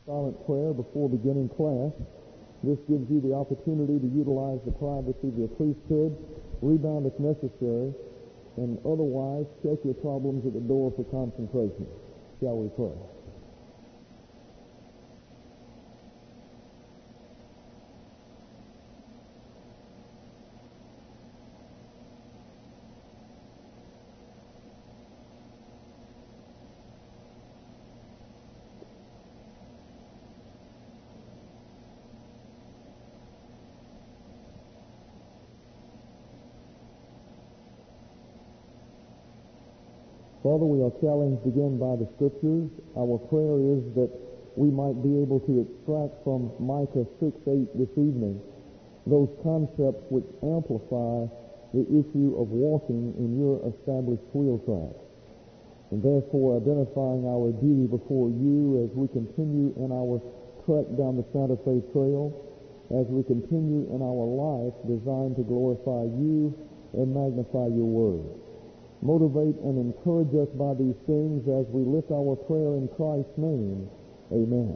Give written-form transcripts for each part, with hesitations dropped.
silent prayer before beginning class. This gives you the opportunity to utilize the privacy of your priesthood, rebound if necessary, and otherwise check your problems at the door for concentration. Shall we pray? Father, we are challenged again by the Scriptures. Our prayer is that we might be able to extract from Micah 6:8 this evening those concepts which amplify the issue of walking in your established wheel tracks, and therefore identifying our duty before you as we continue in our trek down the Santa Fe Trail, as we continue in our life designed to glorify you and magnify your word. Motivate and encourage us by these things as we lift our prayer in Christ's name. Amen.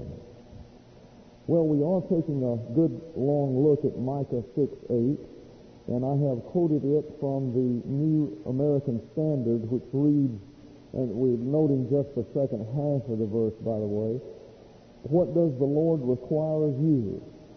Well, we are taking a good long look at Micah 6:8, and I have quoted it from the New American Standard, which reads, and we're noting just the second half of the verse, by the way, "What does the Lord require of you?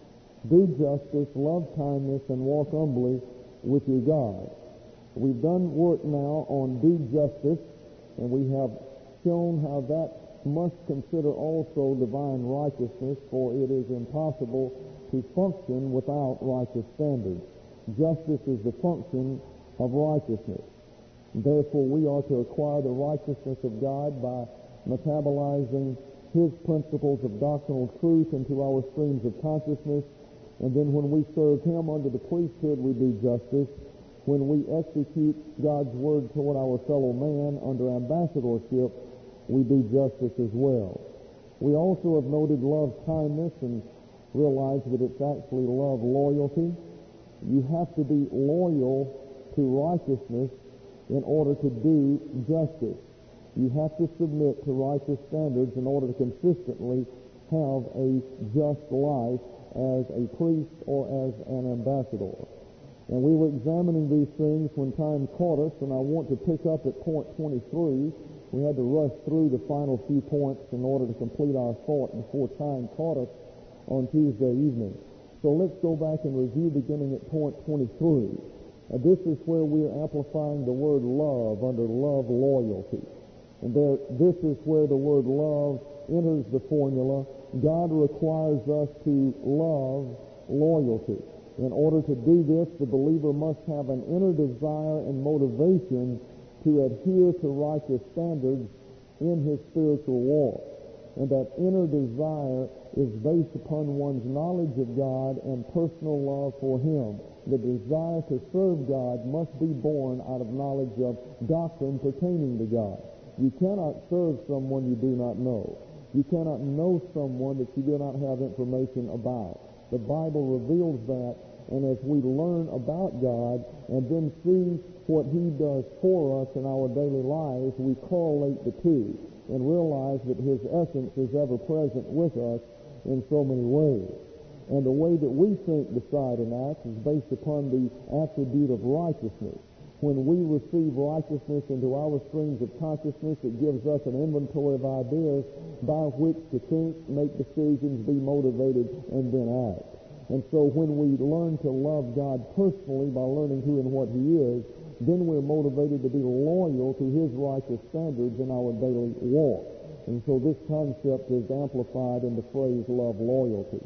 Do justice, love kindness, and walk humbly with your God." We've done work now on do justice, and we have shown how that must consider also divine righteousness, for it is impossible to function without righteous standards. Justice is the function of righteousness. Therefore, we are to acquire the righteousness of God by metabolizing His principles of doctrinal truth into our streams of consciousness, and then when we serve Him under the priesthood, we do justice. When we execute God's word toward our fellow man under ambassadorship, we do justice as well. We also have noted love kindness and realized that it's actually love loyalty. You have to be loyal to righteousness in order to do justice. You have to submit to righteous standards in order to consistently have a just life as a priest or as an ambassador. And we were examining these things when time caught us, and I want to pick up at point 23. We had to rush through the final few points in order to complete our thought before time caught us on Tuesday evening. So let's go back and review beginning at point 23. This is where we are amplifying the word love under love loyalty. And this is where the word love enters the formula. God requires us to love loyalty. In order to do this, the believer must have an inner desire and motivation to adhere to righteous standards in his spiritual walk. And that inner desire is based upon one's knowledge of God and personal love for Him. The desire to serve God must be born out of knowledge of doctrine pertaining to God. You cannot serve someone you do not know. You cannot know someone that you do not have information about. The Bible reveals that, and as we learn about God and then see what He does for us in our daily lives, we correlate the two and realize that His essence is ever present with us in so many ways. And the way that we think, decide, and act is based upon the attribute of righteousness. When we receive righteousness into our streams of consciousness, it gives us an inventory of ideas by which to think, make decisions, be motivated, and then act. And so when we learn to love God personally by learning who and what He is, then we're motivated to be loyal to His righteous standards in our daily walk. And so this concept is amplified in the phrase love loyalty.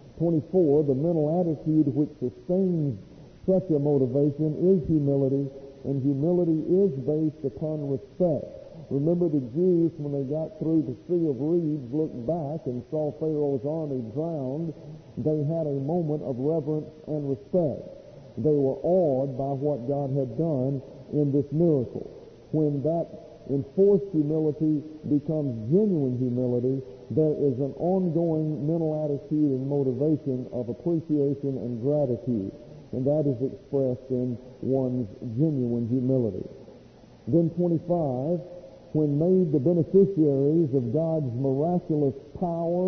24, the mental attitude which sustains such a motivation is humility, and humility is based upon respect. Remember, the Jews, when they got through the Sea of Reeds, looked back and saw Pharaoh's army drowned. They had a moment of reverence and respect. They were awed by what God had done in this miracle. When that enforced humility becomes genuine humility, there is an ongoing mental attitude and motivation of appreciation and gratitude, and that is expressed in one's genuine humility. Then 25, when made the beneficiaries of God's miraculous power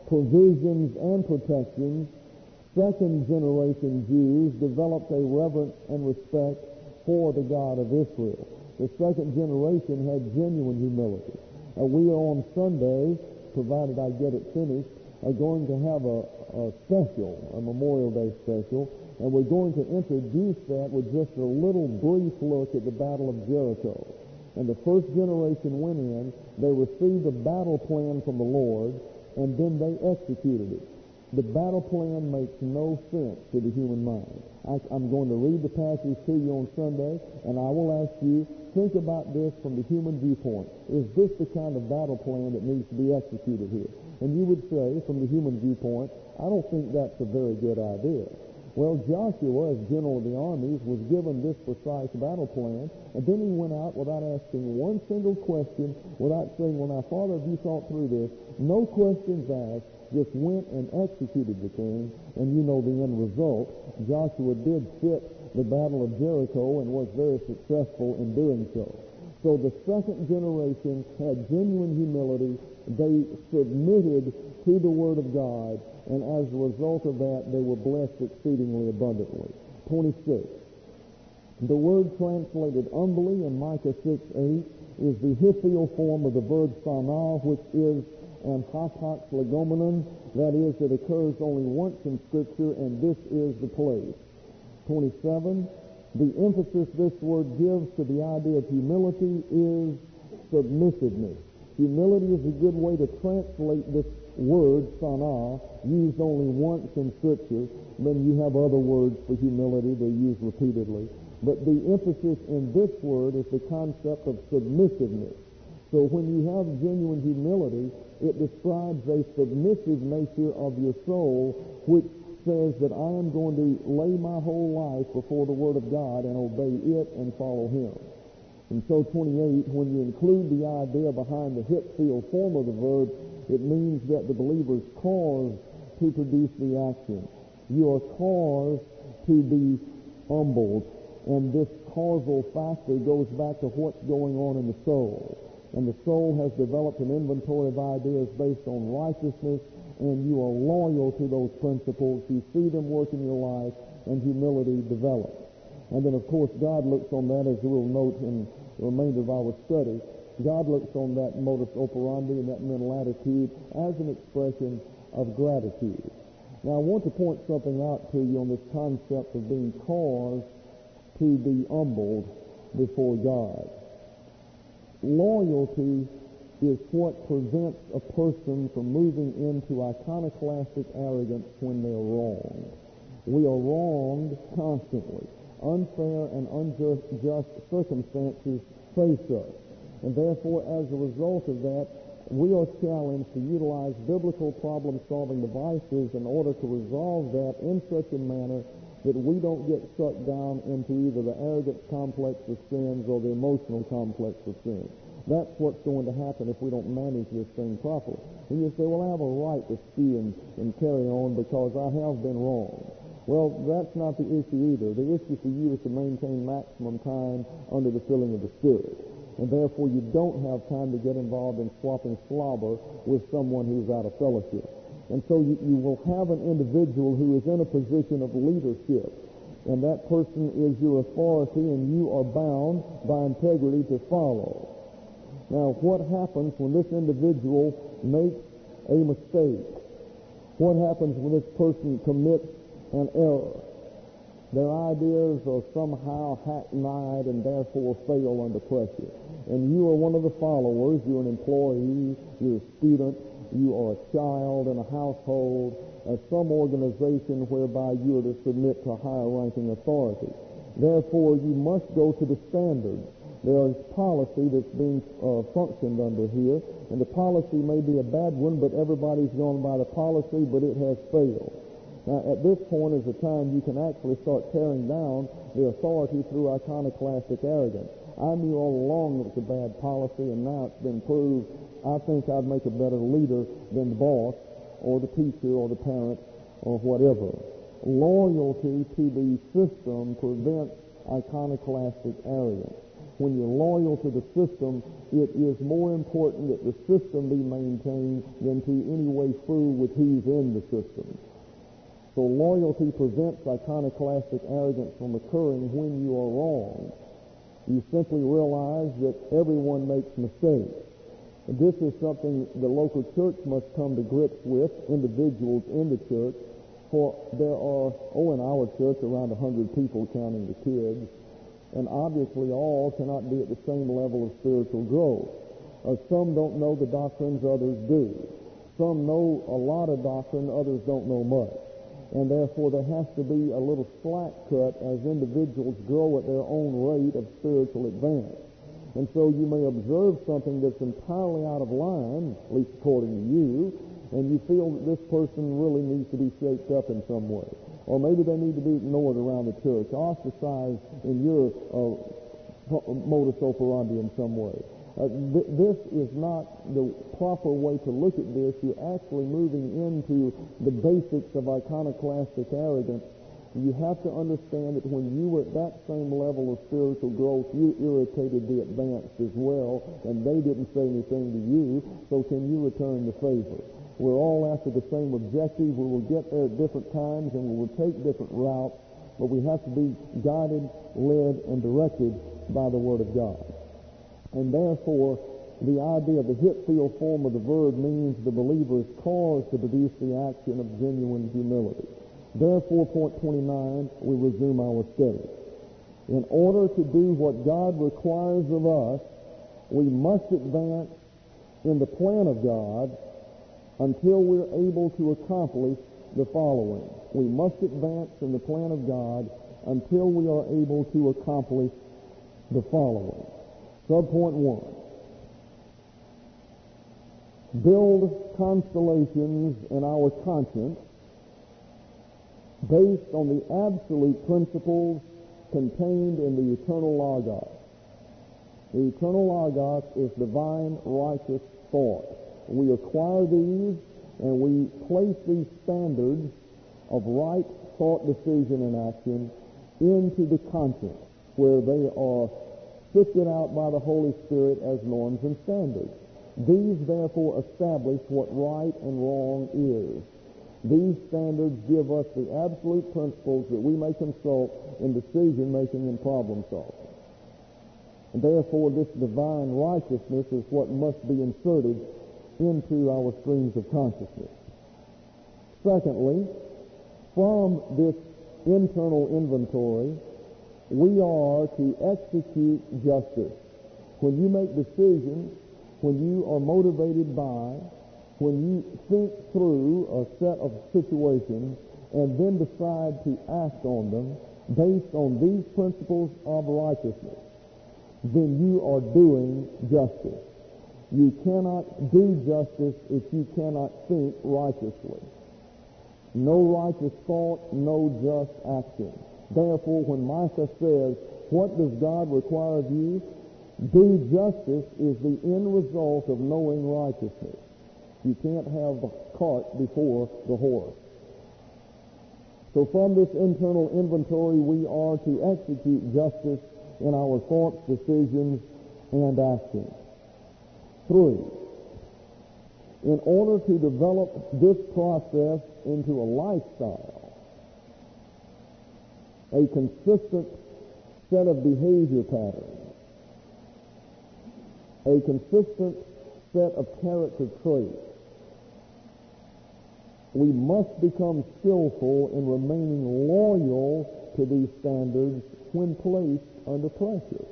provisions and protections, second-generation Jews developed a reverence and respect for the God of Israel. The second generation had genuine humility. We are on Sunday, provided I get it finished, are going to have a special, a Memorial Day special, and we're going to introduce that with just a little brief look at the Battle of Jericho. And the first generation went in, they received a battle plan from the Lord, and then they executed it. The battle plan makes no sense to the human mind. I'm going to read the passage to you on Sunday, and I will ask you, think about this from the human viewpoint. Is this the kind of battle plan that needs to be executed here? And you would say, from the human viewpoint, I don't think that's a very good idea. Well, Joshua, as general of the armies, was given this precise battle plan, and then he went out without asking one single question, without saying, well, now, Father, have you thought through this? No questions asked, just went and executed the thing, and you know the end result. Joshua did fit the Battle of Jericho and was very successful in doing so. So the second generation had genuine humility. They submitted to the Word of God, and as a result of that, they were blessed exceedingly abundantly. 26. The word translated humbly in Micah 6:8 is the Hiphil form of the verb sanah, which is an hapax legomenon, that is, it occurs only once in Scripture, and this is the place. 27. The emphasis this word gives to the idea of humility is submissiveness. Humility is a good way to translate this word, sanah, used only once in Scripture. Then you have other words for humility they're used repeatedly. But the emphasis in this word is the concept of submissiveness. So when you have genuine humility, it describes a submissive nature of your soul, which says that I am going to lay my whole life before the Word of God and obey it and follow Him. And so 28, when you include the idea behind the Hiphil form of the verb, it means that the believer is caused to produce the action. You are caused to be humbled, and this causal factor goes back to what's going on in the soul. And the soul has developed an inventory of ideas based on righteousness, and you are loyal to those principles. You see them work in your life, and humility develops. And then, of course, God looks on that, as we'll note in the remainder of our study, God looks on that modus operandi and that mental attitude as an expression of gratitude. Now, I want to point something out to you on this concept of being caused to be humbled before God. Loyalty is what prevents a person from moving into iconoclastic arrogance when they're wronged. We are wronged constantly. Unfair and unjust circumstances face us. And therefore, as a result of that, we are challenged to utilize biblical problem-solving devices in order to resolve that in such a manner that we don't get sucked down into either the arrogance complex of sins or the emotional complex of sins. That's what's going to happen if we don't manage this thing properly. And you say, well, I have a right to spew and carry on because I have been wrong. Well, that's not the issue either. The issue for you is to maintain maximum time under the filling of the Spirit. And therefore, you don't have time to get involved in swapping slobber with someone who's out of fellowship. And so you will have an individual who is in a position of leadership, and that person is your authority, and you are bound by integrity to follow. Now, what happens when this individual makes a mistake? What happens when this person commits an error? Their ideas are somehow hackneyed and therefore fail under pressure. And you are one of the followers. You're an employee. You're a student. You are a child in a household, some organization whereby you are to submit to higher-ranking authority. Therefore, you must go to the standards. There is policy that's being functioned under here, and the policy may be a bad one, but everybody's gone by the policy, but it has failed. Now, at this point is the time you can actually start tearing down the authority through iconoclastic arrogance. I knew all along it was a bad policy, and now it's been proved. I think I'd make a better leader than the boss or the teacher or the parent or whatever. Loyalty to the system prevents iconoclastic arrogance. When you're loyal to the system, it is more important that the system be maintained than to any way fool with who's in the system. So loyalty prevents iconoclastic arrogance from occurring when you are wrong. You simply realize that everyone makes mistakes. And this is something the local church must come to grips with, individuals in the church, for there are, in our church, around 100 people counting the kids, and obviously all cannot be at the same level of spiritual growth. Some don't know the doctrines, others do. Some know a lot of doctrine, others don't know much. And therefore there has to be a little slack cut as individuals grow at their own rate of spiritual advance. And so you may observe something that's entirely out of line, at least according to you, and you feel that this person really needs to be shaped up in some way. Or maybe they need to be ignored around the church, ostracized in your modus operandi in some way. This is not the proper way to look at this. You're actually moving into the basics of iconoclastic arrogance. You have to understand that when you were at that same level of spiritual growth, you irritated the advanced as well, and they didn't say anything to you, so can you return the favor? We're all after the same objective. We will get there at different times, and we will take different routes, but we have to be guided, led, and directed by the Word of God. And therefore, the idea of the hit-field form of the verb means the believer is caused to produce the action of genuine humility. Therefore, point 29, we resume our study. In order to do what God requires of us, we must advance in the plan of God until we're able to accomplish the following. We must advance in the plan of God until we are able to accomplish the following. Subpoint 1. Build constellations in our conscience based on the absolute principles contained in the eternal Logos. The eternal Logos is divine righteous thought. We acquire these and we place these standards of right thought, decision, and action into the conscience, where they are sifted out by the Holy Spirit as norms and standards. These therefore establish what right and wrong is. These standards give us the absolute principles that we may consult in decision-making and problem-solving. And therefore, this divine righteousness is what must be inserted into our streams of consciousness. Secondly, from this internal inventory, we are to execute justice. When you make decisions, when you are motivated by, when you think through a set of situations and then decide to act on them based on these principles of righteousness, then you are doing justice. You cannot do justice if you cannot think righteously. No righteous thought, no just action. Therefore, when Micah says, what does God require of you? Do justice is the end result of knowing righteousness. You can't have the cart before the horse. So from this internal inventory, we are to execute justice in our thoughts, decisions, and actions. 3. In order to develop this process into a lifestyle, a consistent set of behavior patterns, a consistent set of character traits, we must become skillful in remaining loyal to these standards when placed under pressure.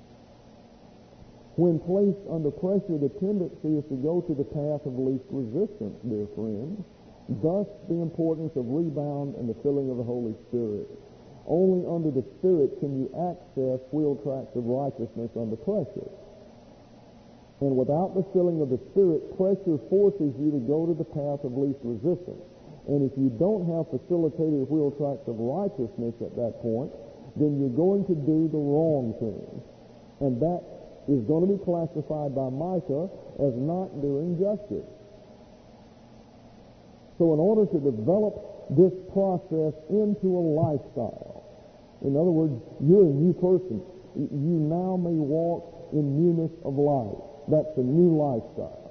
When placed under pressure, the tendency is to go to the path of least resistance, dear friends. Thus, the importance of rebound and the filling of the Holy Spirit. Only under the Spirit can you access wheel tracks of righteousness under pressure. And without the filling of the Spirit, pressure forces you to go to the path of least resistance. And if you don't have facilitated wheel tracks of righteousness at that point, then you're going to do the wrong thing. And that is going to be classified by Micah as not doing justice. So in order to develop this process into a lifestyle, in other words, you're a new person. you now may walk in newness of life. That's a new lifestyle.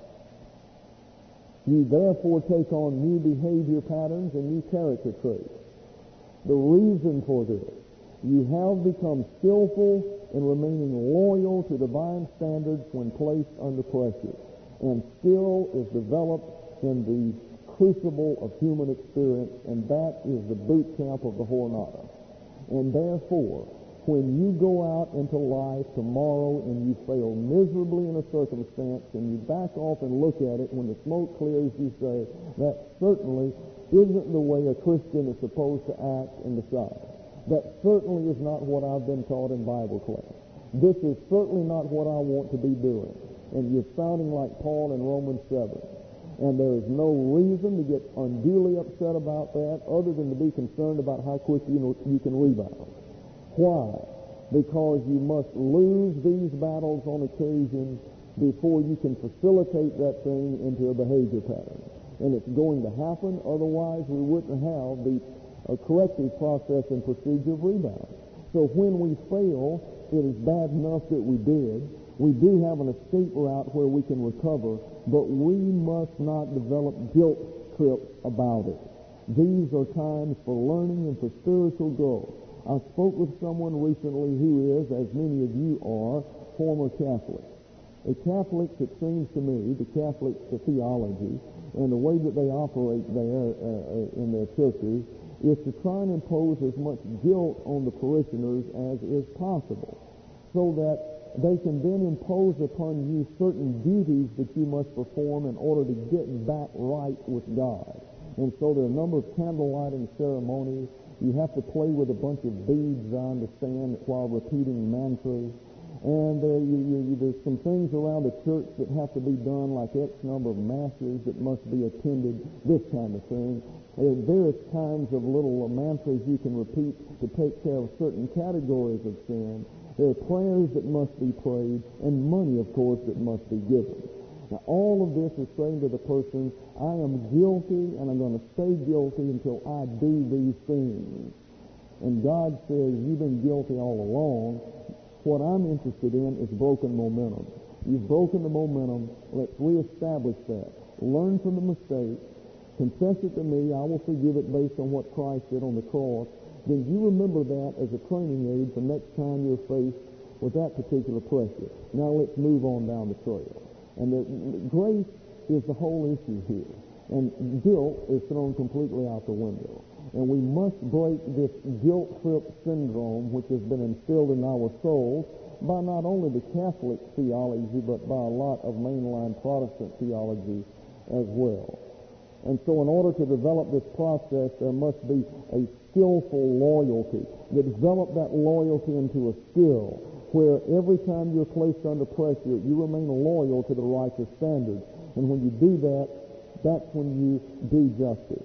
You therefore take on new behavior patterns and new character traits. The reason for this, you have become skillful in remaining loyal to divine standards when placed under pressure. And skill is developed in the crucible of human experience, and that is the boot camp of the Jornada. And therefore, when you go out into life tomorrow and you fail miserably in a circumstance and you back off and look at it, when the smoke clears, you say, that certainly isn't the way a Christian is supposed to act and decide. That certainly is not what I've been taught in Bible class. This is certainly not what I want to be doing. And you're sounding like Paul in Romans 7. And there is no reason to get unduly upset about that other than to be concerned about how quickly you can rebound. Why? Because you must lose these battles on occasion before you can facilitate that thing into a behavior pattern. And it's going to happen, otherwise we wouldn't have the corrective process and procedure of rebound. So when we fail, it is bad enough that we did. We do have an escape route where we can recover, but we must not develop guilt trips about it. These are times for learning and for spiritual growth. I spoke with someone recently who is, as many of you are, former Catholic. The Catholics, it seems to me, the Catholics, the theology, and the way that they operate there in their churches is to try and impose as much guilt on the parishioners as is possible, so that they can then impose upon you certain duties that you must perform in order to get back right with God. And so there are a number of candlelighting ceremonies. You have to play with a bunch of beads, I understand, while repeating mantras. And there's some things around the church that have to be done, like X number of masses that must be attended, this kind of thing. There are various kinds of little mantras you can repeat to take care of certain categories of sin. There are prayers that must be prayed, and money, of course, that must be given. Now, all of this is saying to the person, I am guilty, and I'm going to stay guilty until I do these things. And God says, you've been guilty all along. What I'm interested in is broken momentum. You've broken the momentum. Let's reestablish that. Learn from the mistake. Confess it to me. I will forgive it based on what Christ did on the cross. Then you remember that as a training aid for next time you're faced with that particular pressure. Now let's move on down the trail. And grace is the whole issue here. And guilt is thrown completely out the window. And we must break this guilt trip syndrome which has been instilled in our souls by not only the Catholic theology, but by a lot of mainline Protestant theology as well. And so in order to develop this process, there must be a skillful loyalty. To develop that loyalty into a skill where every time you're placed under pressure, you remain loyal to the righteous standards. And when you do that, that's when you do justice.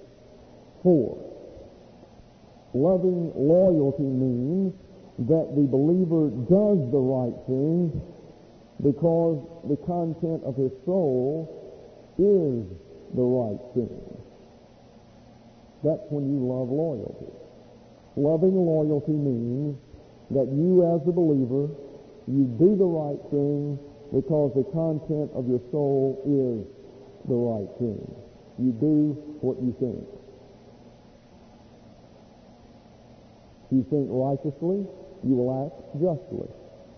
4, loving loyalty means that the believer does the right thing because the content of his soul is the right thing. That's when you love loyalty. Loving loyalty means that you as a believer, you do the right thing because the content of your soul is the right thing. You do what you think. You think righteously, you will act justly.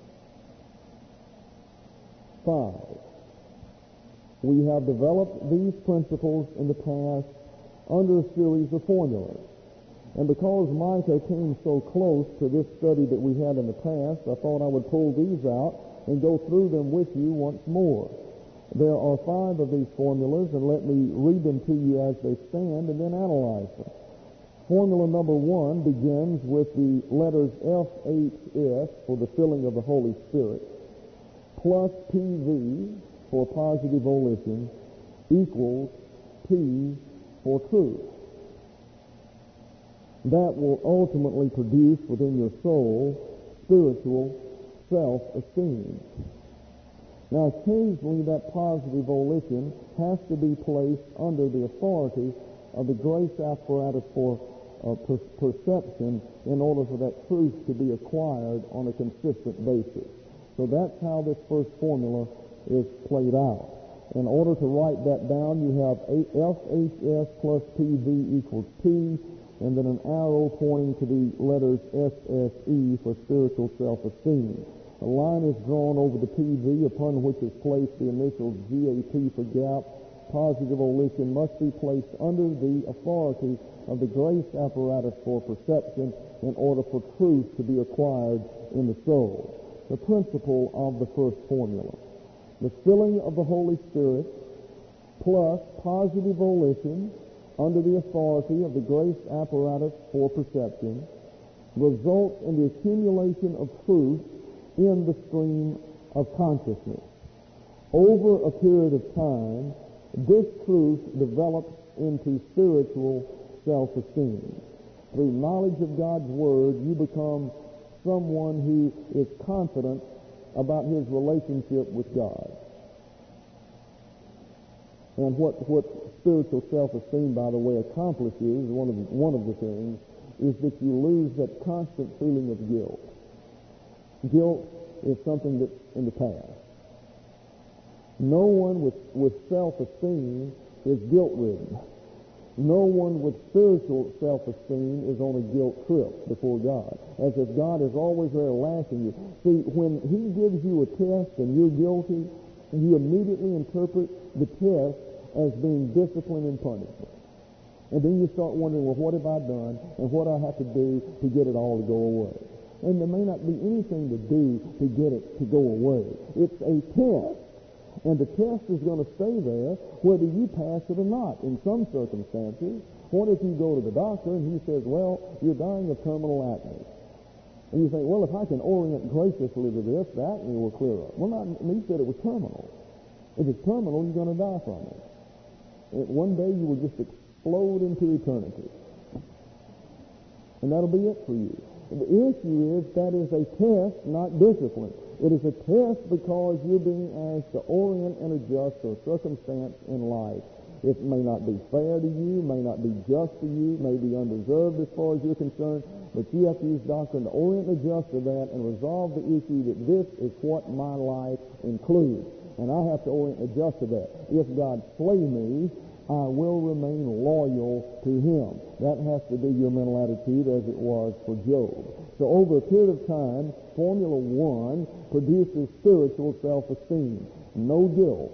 5. We have developed these principles in the past under a series of formulas. And because Micah came so close to this study that we had in the past, I thought I would pull these out and go through them with you once more. There are 5 of these formulas, and let me read them to you as they stand and then analyze them. Formula number 1 begins with the letters FHS for the filling of the Holy Spirit, plus PV for positive volition, equals P for truth. That will ultimately produce within your soul spiritual self-esteem. Now, occasionally that positive volition has to be placed under the authority of the grace apparatus for perception in order for that truth to be acquired on a consistent basis. So that's how this first formula is played out. In order to write that down, you have FHS plus PV equals T, and then an arrow pointing to the letters SSE for spiritual self-esteem. A line is drawn over the PV upon which is placed the initials GAP for gap. Positive volition must be placed under the authority of the grace apparatus for perception in order for truth to be acquired in the soul. The principle of the first formula. The filling of the Holy Spirit plus positive volition under the authority of the grace apparatus for perception results in the accumulation of truth in the stream of consciousness. Over a period of time, this truth develops into spiritual self-esteem. Through knowledge of God's Word, you become someone who is confident about his relationship with God. And what spiritual self-esteem, by the way, accomplishes, one of the things, is that you lose that constant feeling of guilt. Guilt is something that's in the past. No one with self-esteem is guilt-ridden. No one with spiritual self-esteem is on a guilt trip before God, as if God is always there lashing you. See, when he gives you a test and you're guilty, you immediately interpret the test as being discipline and punishment. And then you start wondering, well, what have I done and what do I have to do to get it all to go away? And there may not be anything to do to get it to go away. It's a test. And the test is going to stay there whether you pass it or not. In some circumstances, what if you go to the doctor and he says, well, you're dying of terminal acne? And you think, well, if I can orient graciously to this, the acne will clear up. Well, he said it was terminal. If it's terminal, you're going to die from it. And one day you will just explode into eternity. And that'll be it for you. The issue is that is a test, not discipline. It is a test because you're being asked to orient and adjust to a circumstance in life. It may not be fair to you, may not be just to you, may be undeserved as far as you're concerned, but you have to use doctrine to orient and adjust to that and resolve the issue that this is what my life includes. And I have to orient and adjust to that. If God slay me, I will remain loyal to him. That has to be your mental attitude as it was for Job. So over a period of time, Formula 1 produces spiritual self-esteem. No guilt.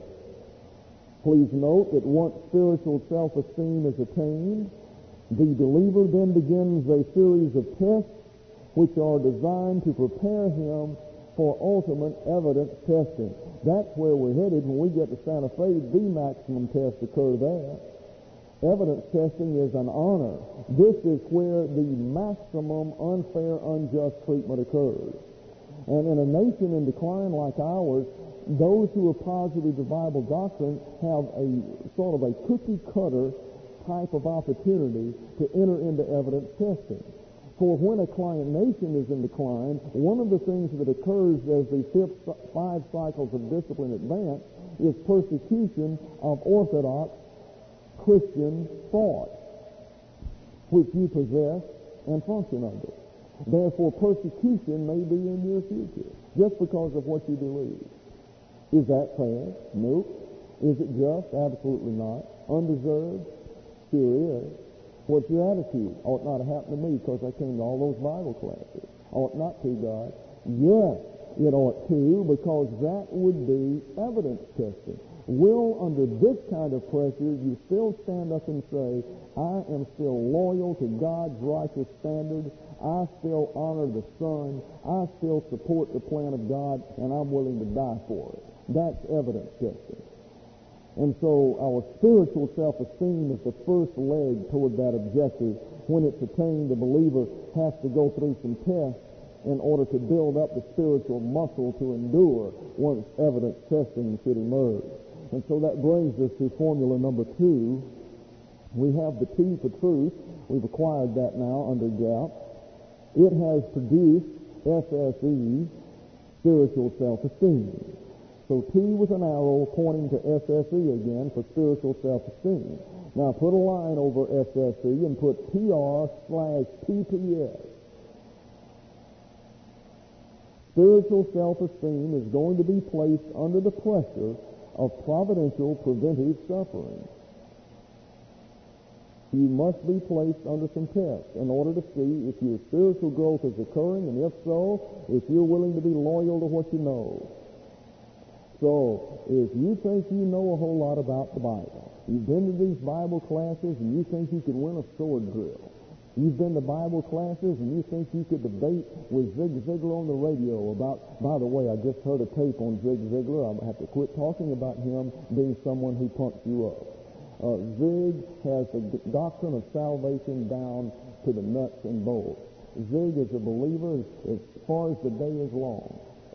Please note that once spiritual self-esteem is attained, the believer then begins a series of tests which are designed to prepare him for ultimate evidence testing. That's where we're headed when we get to Santa Fe. The maximum tests occur there. Evidence testing is an honor. This is where the maximum unfair, unjust treatment occurs. And in a nation in decline like ours, those who are positive to Bible doctrine have a sort of a cookie-cutter type of opportunity to enter into evidence testing. For when a client nation is in decline, one of the things that occurs as the 5 cycles of discipline advance is persecution of orthodox Christian thought, which you possess and function under. Therefore, persecution may be in your future just because of what you believe. Is that fair? Nope. Is it just? Absolutely not. Undeserved? Sure is. What's your attitude? Ought not to happen to me because I came to all those Bible classes. Ought not to, God. Yes, it ought to, because that would be evidence testing. Will, under this kind of pressure, you still stand up and say, I am still loyal to God's righteous standard. I still honor the Son. I still support the plan of God, and I'm willing to die for it. That's evidence testing. And so our spiritual self-esteem is the first leg toward that objective. When it's attained, the believer has to go through some tests in order to build up the spiritual muscle to endure once evidence testing should emerge. And so that brings us to formula number 2. We have the T for truth. We've acquired that now under GAP. It has produced SSE, spiritual self-esteem. So T with an arrow pointing to SSE again for spiritual self-esteem. Now put a line over SSE and put PR/PPS. Spiritual self-esteem is going to be placed under the pressure of providential preventive suffering. You must be placed under some tests in order to see if your spiritual growth is occurring, and if so, if you're willing to be loyal to what you know. So, if you think you know a whole lot about the Bible, you've been to these Bible classes and you think you could win a sword drill, you've been to Bible classes and you think you could debate with Zig Ziglar on the radio about, by the way, I just heard a tape on Zig Ziglar. I'm going to have to quit talking about him being someone who pumps you up. Zig has the doctrine of salvation down to the nuts and bolts. Zig is a believer as far as the day is long.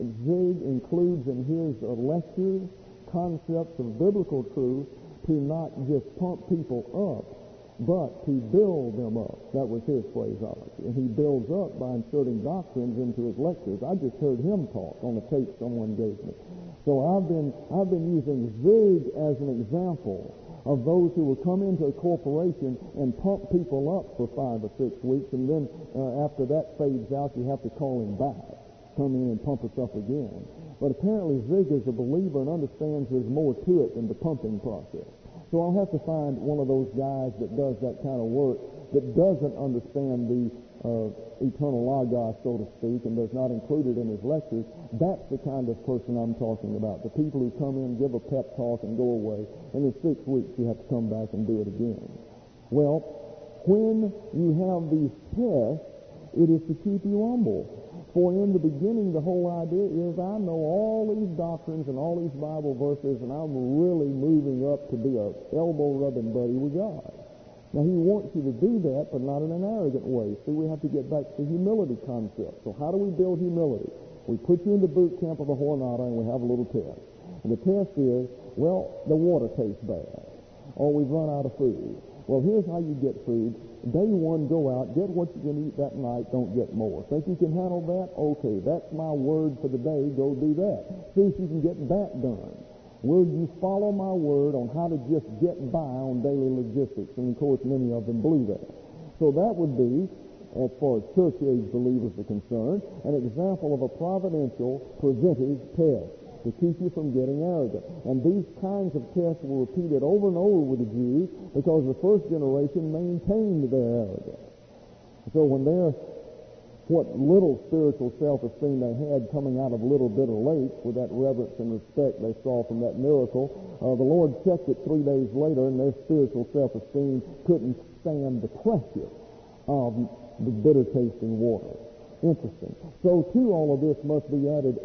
Zig includes in his lectures concepts of biblical truth to not just pump people up, but to build them up. That was his phraseology. And he builds up by inserting doctrines into his lectures. I just heard him talk on the tape someone gave me. So I've been using Zig as an example of those who will come into a corporation and pump people up for 5 or 6 weeks, and then after that fades out, you have to call him back. Come in and pump us up again. But apparently Zig is a believer and understands there's more to it than the pumping process. So I'll have to find one of those guys that does that kind of work, that doesn't understand the eternal logos, so to speak, and does not include it in his lectures. That's the kind of person I'm talking about. The people who come in, give a pep talk, and go away, and in 6 weeks you have to come back and do it again. Well, when you have these tests, it is to keep you humble. For in the beginning, the whole idea is I know all these doctrines and all these Bible verses, and I'm really moving up to be a elbow-rubbing buddy with God. Now, he wants you to do that, but not in an arrogant way. See, we have to get back to the humility concept. So how do we build humility? We put you in the boot camp of the Jornada, and we have a little test. And the test is, well, the water tastes bad, or we've run out of food. Well, here's how you get food. Day one, go out, get what you can eat that night, don't get more. Think you can handle that? Okay, that's my word for the day, go do that. See if you can get that done. Will you follow my word on how to just get by on daily logistics? And, of course, many of them blew that. So that would be, as far as church-age believers are concerned, an example of a providential preventive test to keep you from getting arrogant. And these kinds of tests were repeated over and over with the Jews because the first generation maintained their arrogance. So when what little spiritual self-esteem they had coming out of Little Bitter Lake, with that reverence and respect they saw from that miracle, the Lord checked it 3 days later, and their spiritual self-esteem couldn't stand the pressure of the bitter-tasting water. Interesting. So to all of this must be added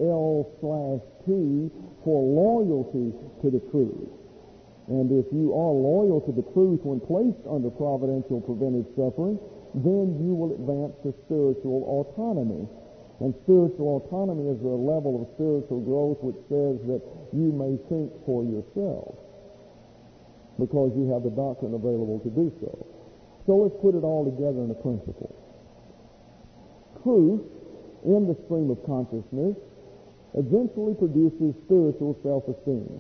L/T for loyalty to the truth. And if you are loyal to the truth when placed under providential preventive suffering, then you will advance to spiritual autonomy. And spiritual autonomy is a level of spiritual growth which says that you may think for yourself because you have the doctrine available to do so. So let's put it all together in a principle. Truth in the stream of consciousness eventually produces spiritual self-esteem.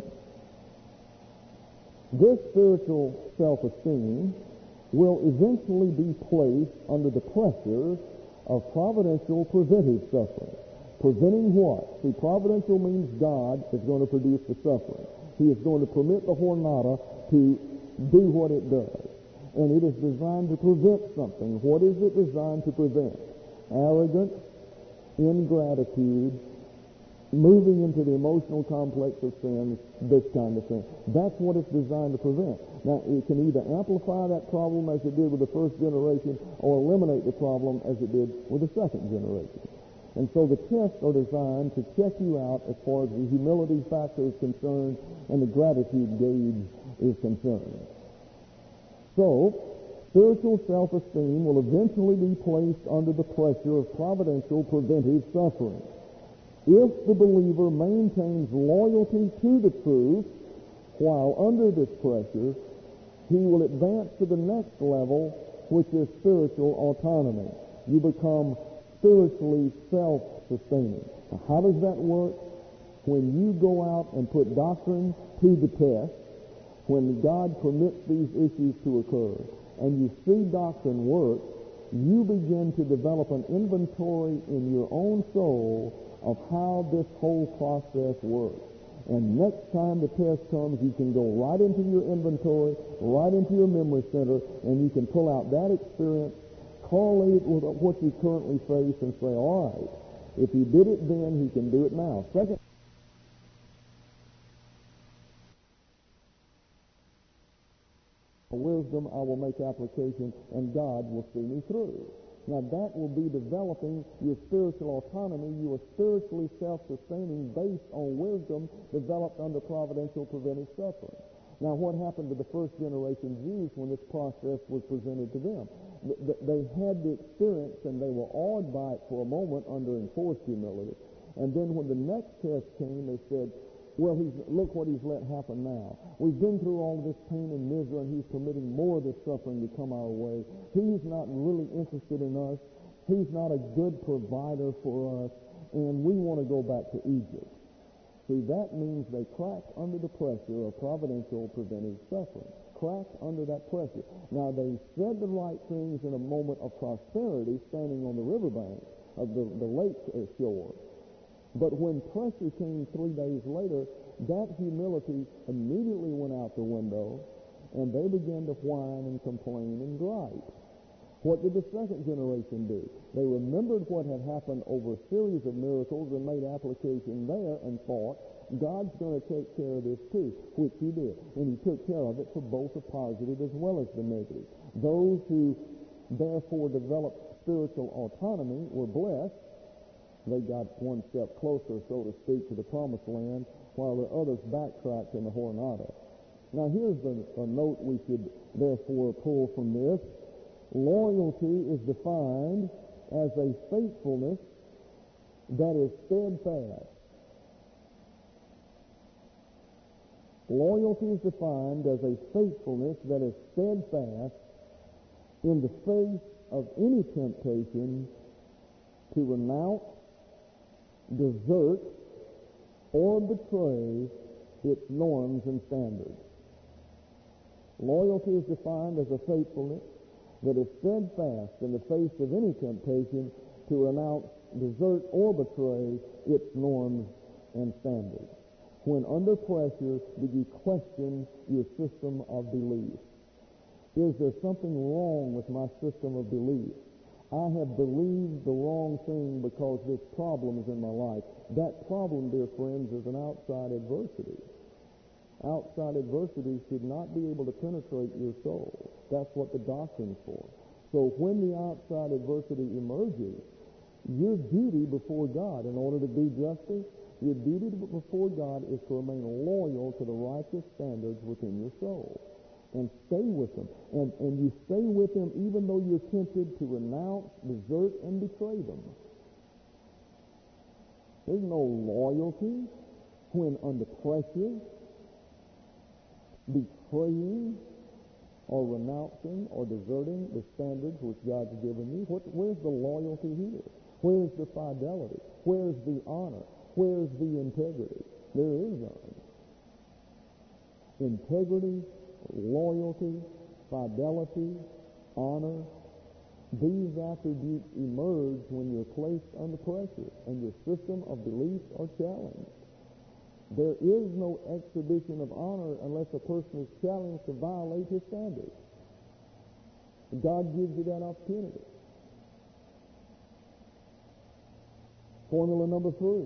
This spiritual self-esteem will eventually be placed under the pressure of providential preventive suffering. Preventing what? See, providential means God is going to produce the suffering. He is going to permit the Jornada to do what it does. And it is designed to prevent something. What is it designed to prevent? Arrogance, ingratitude, moving into the emotional complex of sin, this kind of thing. That's what it's designed to prevent. Now, it can either amplify that problem as it did with the first generation or eliminate the problem as it did with the second generation. And so the tests are designed to check you out as far as the humility factor is concerned and the gratitude gauge is concerned. So, spiritual self-esteem will eventually be placed under the pressure of providential preventive suffering. If the believer maintains loyalty to the truth while under this pressure, he will advance to the next level, which is spiritual autonomy. You become spiritually self-sustaining. Now, how does that work? When you go out and put doctrine to the test, when God permits these issues to occur, and you see doctrine work, you begin to develop an inventory in your own soul of how this whole process works. And next time the test comes, you can go right into your inventory, right into your memory center, and you can pull out that experience, correlate it with what you currently face, and say, all right, if he did it then, he can do it now. Second, wisdom, I will make application, and God will see me through. Now that will be developing your spiritual autonomy. You are spiritually self-sustaining based on wisdom developed under providential preventive suffering. Now what happened to the first generation Jews when this process was presented to them? They had the experience and they were awed by it for a moment under enforced humility. And then when the next test came, they said, well, look what he's let happen now. We've been through all of this pain and misery, and he's permitting more of this suffering to come our way. He's not really interested in us. He's not a good provider for us, and we want to go back to Egypt. See, that means they cracked under the pressure of providential preventive suffering. Cracked under that pressure. Now, they said the right things in a moment of prosperity standing on the riverbank of the lake shore. But when pressure came 3 days later, that humility immediately went out the window, and they began to whine and complain and gripe. What did the second generation do? They remembered what had happened over a series of miracles and made application there and thought, God's going to take care of this too, which he did. And he took care of it for both the positive as well as the negative. Those who therefore developed spiritual autonomy were blessed. They got one step closer, so to speak, to the promised land, while the others backtracked in the Jornada. Now here's a note we should therefore pull from this. Loyalty is defined as a faithfulness that is steadfast. Loyalty is defined as a faithfulness that is steadfast in the face of any temptation to renounce, desert, or betray its norms and standards. Loyalty is defined as a faithfulness that is steadfast in the face of any temptation to renounce, desert, or betray its norms and standards. When under pressure, did you question your system of belief? Is there something wrong with my system of belief? I have believed the wrong thing because this problem is in my life. That problem, dear friends, is an outside adversity. Outside adversity should not be able to penetrate your soul. That's what the doctrine's for. So when the outside adversity emerges, your duty before God, in order to do justice, your duty before God is to remain loyal to the righteous standards within your soul. And stay with them. And you stay with them even though you're tempted to renounce, desert, and betray them. There's no loyalty when under pressure, betraying or renouncing or deserting the standards which God's given you. Where's the loyalty here? Where's the fidelity? Where's the honor? Where's the integrity? There is none. Integrity, loyalty, fidelity, honor, these attributes emerge when you're placed under pressure and your system of beliefs are challenged. There is no exhibition of honor unless a person is challenged to violate his standards. God gives you that opportunity. Formula number 3.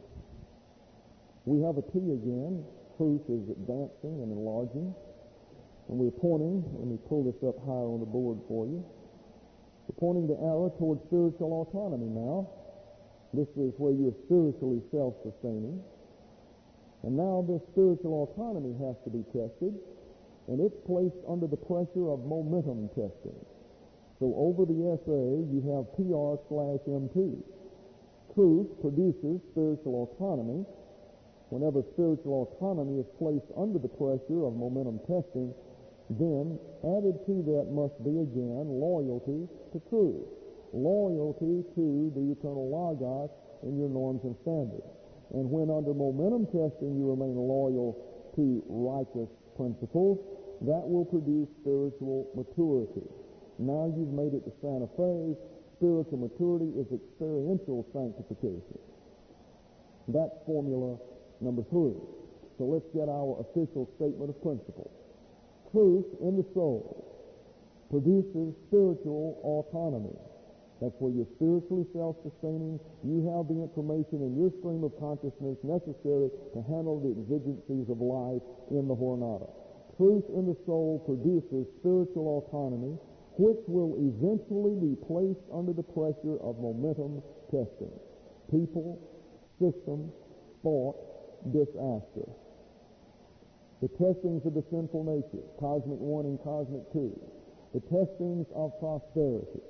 We have a T again. Truth is advancing and enlarging. And we're pointing, let me pull this up higher on the board for you. We're pointing the arrow towards spiritual autonomy now. This is where you're spiritually self-sustaining. And now this spiritual autonomy has to be tested, and it's placed under the pressure of momentum testing. So over the SA, you have PR/MT. Truth produces spiritual autonomy. Whenever spiritual autonomy is placed under the pressure of momentum testing, then added to that must be again loyalty to truth, loyalty to the eternal Logos and your norms and standards. And when under momentum testing you remain loyal to righteous principles that will produce spiritual maturity. Now you've made it to Santa Fe. Spiritual maturity is experiential sanctification. That's formula number 3. So let's get our official statement of principles. Truth in the soul produces spiritual autonomy. That's where you're spiritually self-sustaining. You have the information in your stream of consciousness necessary to handle the exigencies of life in the Jornada. Truth in the soul produces spiritual autonomy, which will eventually be placed under the pressure of momentum testing. People, system, thought, disaster. The testings of the sinful nature, cosmic 1 and cosmic 2. The testings of prosperity.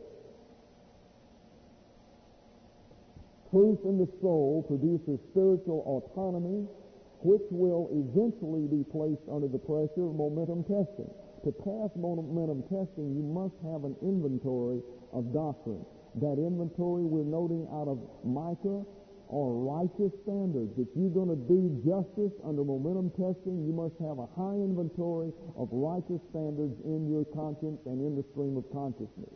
Truth in the soul produces spiritual autonomy, which will eventually be placed under the pressure of momentum testing. To pass momentum testing, you must have an inventory of doctrine. That inventory we're noting out of Micah are righteous standards. If you're going to do justice under momentum testing, you must have a high inventory of righteous standards in your conscience and in the stream of consciousness.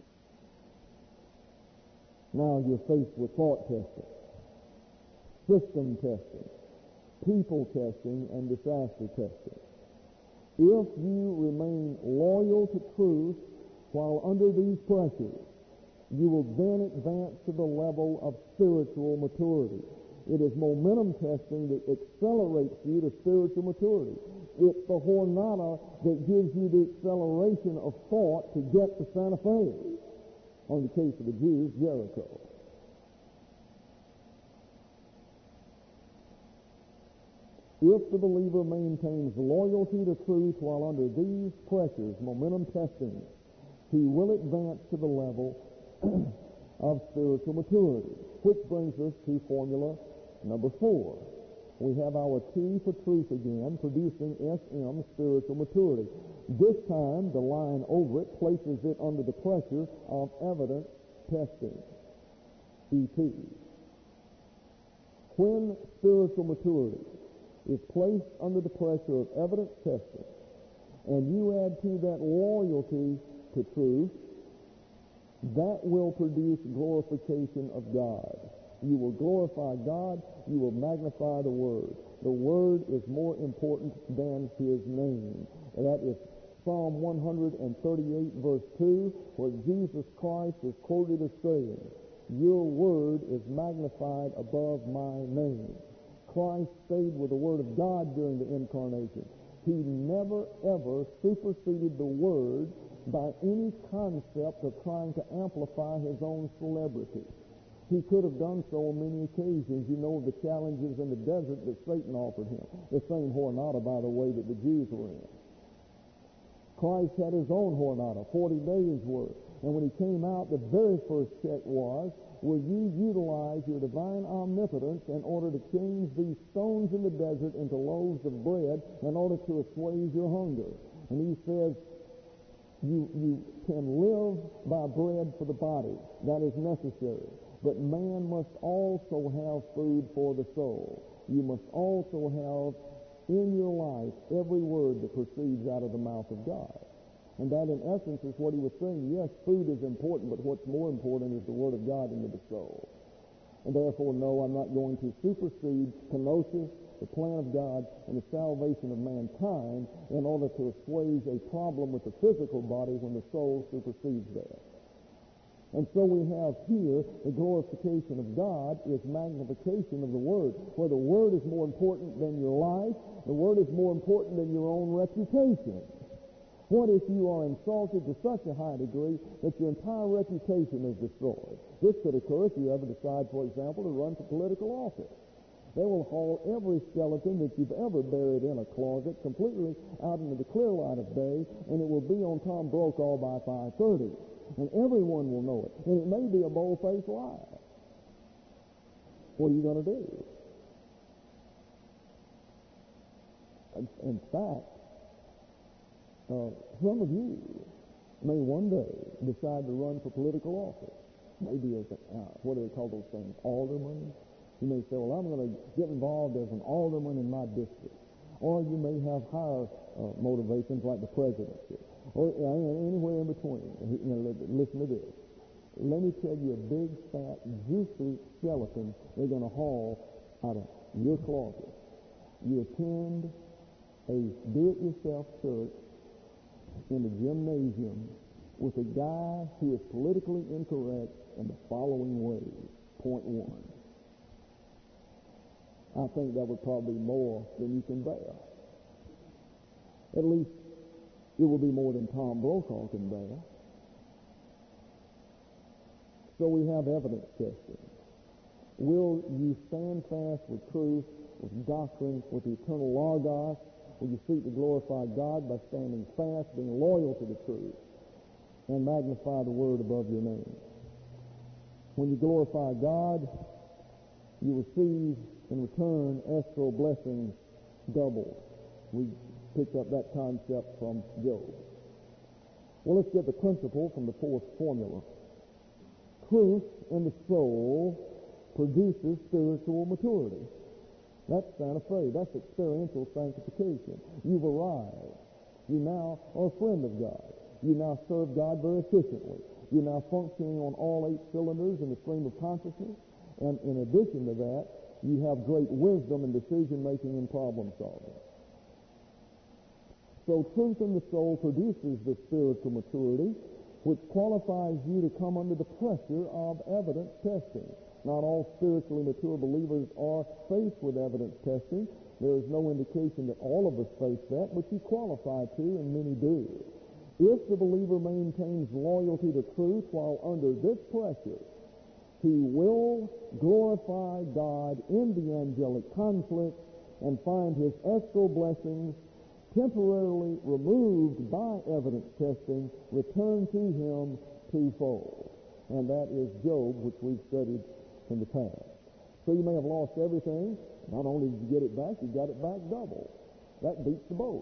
Now you're faced with thought testing, system testing, people testing, and disaster testing. If you remain loyal to truth while under these pressures, you will then advance to the level of spiritual maturity. It is momentum testing that accelerates you to spiritual maturity. It's the Jornada that gives you the acceleration of thought to get to Santa Fe. On the case of the Jews, Jericho. If the believer maintains loyalty to truth while under these pressures, momentum testing, he will advance to the level of spiritual maturity. Which brings us to formula number 4. We have our T for truth again, producing SM, spiritual maturity. This time, the line over it places it under the pressure of evidence testing, EP. When spiritual maturity is placed under the pressure of evidence testing, and you add to that loyalty to truth, that will produce glorification of God. You will glorify God, you will magnify the Word. The Word is more important than His name. And that is Psalm 138, verse 2, where Jesus Christ is quoted as saying, "Your Word is magnified above my name." Christ stayed with the Word of God during the Incarnation. He never, ever superseded the Word by any concept of trying to amplify his own celebrity. He could have done so on many occasions. You know the challenges in the desert that Satan offered him. The same Jornada, by the way, that the Jews were in. Christ had his own Jornada, 40 days worth. And when he came out, the very first check was, will you utilize your divine omnipotence in order to change these stones in the desert into loaves of bread in order to assuage your hunger? And he says, you can live by bread for the body. That is necessary. But man must also have food for the soul. You must also have in your life every word that proceeds out of the mouth of God. And that, in essence, is what he was saying. Yes, food is important, but what's more important is the Word of God into the soul. And therefore, no, I'm not going to supersede kenosis, the plan of God, and the salvation of mankind in order to assuage a problem with the physical body when the soul supersedes that. And so we have here the glorification of God is magnification of the Word, where the Word is more important than your life, the Word is more important than your own reputation. What if you are insulted to such a high degree that your entire reputation is destroyed? This could occur if you ever decide, for example, to run for political office. They will haul every skeleton that you've ever buried in a closet completely out into the clear light of day, and it will be on Tom Brokaw by 5:30. And everyone will know it. And it may be a bold-faced lie. What are you going to do? In fact, some of you may one day decide to run for political office. Maybe as a, what do they call those things, alderman? You may say, well, I'm going to get involved as an alderman in my district. Or you may have higher motivations like the presidency, or anywhere in between. Listen to this. Let me tell you a big, fat, juicy skeleton they're going to haul out of your closet. You attend a do-it-yourself church in the gymnasium with a guy who is politically incorrect in the following ways. Point one. I think that would probably be more than you can bear. At least it will be more than Tom Brokaw can bear. So we have evidence testing. Will you stand fast with truth, with doctrine, with the eternal Logos? Will you seek to glorify God by standing fast, being loyal to the truth, and magnify the Word above your name? When you glorify God, you receive in return escrow blessings doubled. We picked up that concept from Job. Well, let's get the principle from the fourth formula. Truth in the soul produces spiritual maturity. That's Santa Fe. That's experiential sanctification. You've arrived. You now are a friend of God. You now serve God very efficiently. You're now functioning on all 8 cylinders in the stream of consciousness. And in addition to that, you have great wisdom in decision-making and problem-solving. So truth in the soul produces the spiritual maturity, which qualifies you to come under the pressure of evidence testing. Not all spiritually mature believers are faced with evidence testing. There is no indication that all of us face that, but you qualify to, and many do. If the believer maintains loyalty to truth while under this pressure, he will glorify God in the angelic conflict and find his escrow blessings temporarily removed by evidence testing return to him twofold. And that is Job, which we've studied in the past. So you may have lost everything. Not only did you get it back, you got it back double. That beats the boat.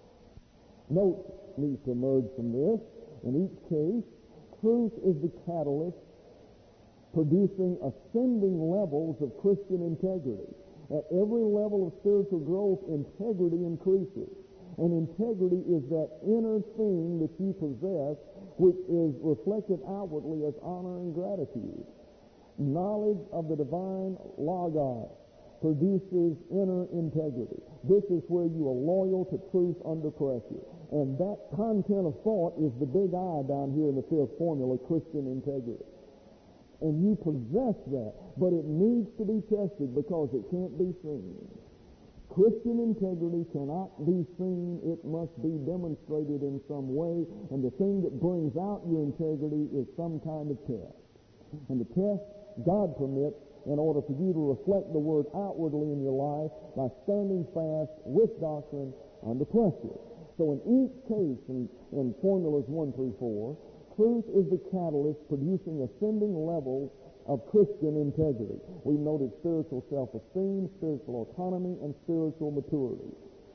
Note needs to emerge from this. In each case, truth is the catalyst producing ascending levels of Christian integrity. At every level of spiritual growth, integrity increases. And integrity is that inner thing that you possess, which is reflected outwardly as honor and gratitude. Knowledge of the divine Logos produces inner integrity. This is where you are loyal to truth under pressure. And that content of thought is the big I down here in the fifth formula, Christian integrity. And you possess that, but it needs to be tested because it can't be seen. Christian integrity cannot be seen. It must be demonstrated in some way, and the thing that brings out your integrity is some kind of test. And the test God permits in order for you to reflect the Word outwardly in your life by standing fast with doctrine under pressure. So in each case, in formulas 1 through 4, truth is the catalyst producing ascending levels of Christian integrity. We've noted spiritual self-esteem, spiritual autonomy, and spiritual maturity.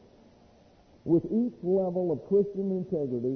With each level of Christian integrity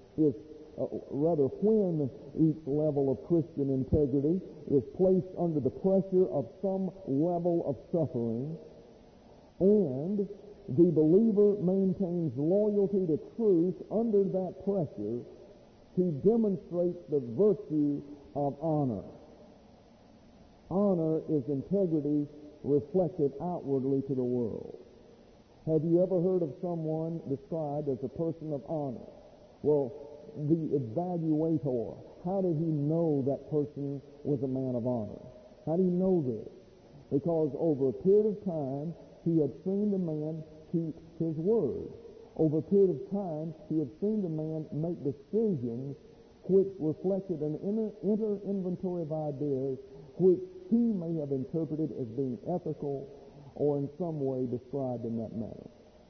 when each level of Christian integrity is placed under the pressure of some level of suffering, and the believer maintains loyalty to truth under that pressure, he demonstrates the virtue of honor. Honor is integrity reflected outwardly to the world. Have you ever heard of someone described as a person of honor? Well, the evaluator, how did he know that person was a man of honor? How do you know this? Because over a period of time, he had seen the man keep his word. Over a period of time, he had seen the man make decisions which reflected an inner inventory of ideas which he may have interpreted as being ethical or in some way described in that manner.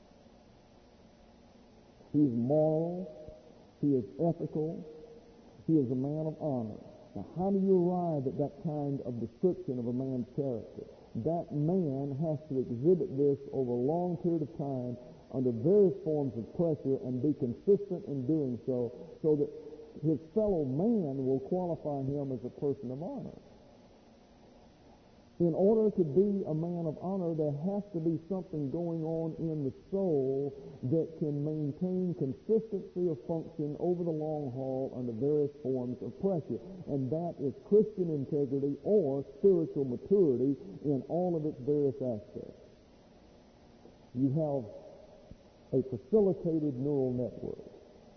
He's moral, he is ethical, he is a man of honor. Now, how do you arrive at that kind of description of a man's character? That man has to exhibit this over a long period of time under various forms of pressure and be consistent in doing so that his fellow man will qualify him as a person of honor. In order to be a man of honor, there has to be something going on in the soul that can maintain consistency of function over the long haul under various forms of pressure. And that is Christian integrity or spiritual maturity in all of its various aspects. You have a facilitated neural network.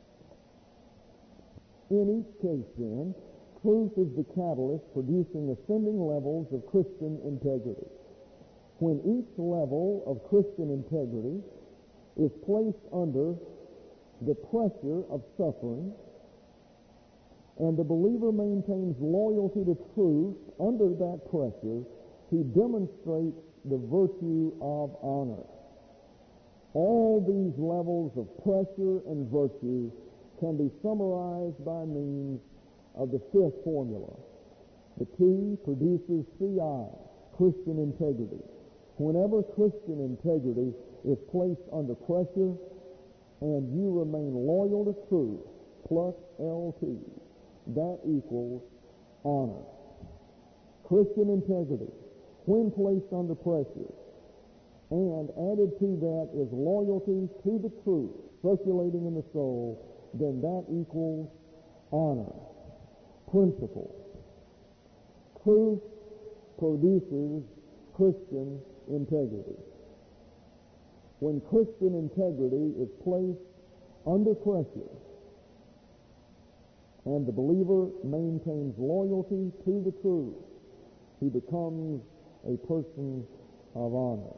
In each case, then, truth is the catalyst producing ascending levels of Christian integrity. When each level of Christian integrity is placed under the pressure of suffering, and the believer maintains loyalty to truth under that pressure, he demonstrates the virtue of honor. All these levels of pressure and virtue can be summarized by means of the fifth formula. The T produces CI, Christian integrity. Whenever Christian integrity is placed under pressure and you remain loyal to truth, plus LT, that equals honor. Christian integrity, when placed under pressure, and added to that is loyalty to the truth circulating in the soul, then that equals honor. Principle. Truth produces Christian integrity. When Christian integrity is placed under pressure and the believer maintains loyalty to the truth, he becomes a person of honor.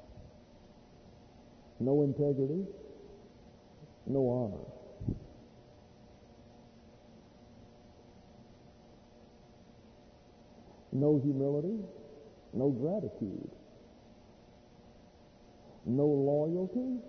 No integrity, no honor. No humility, no gratitude. No loyalty,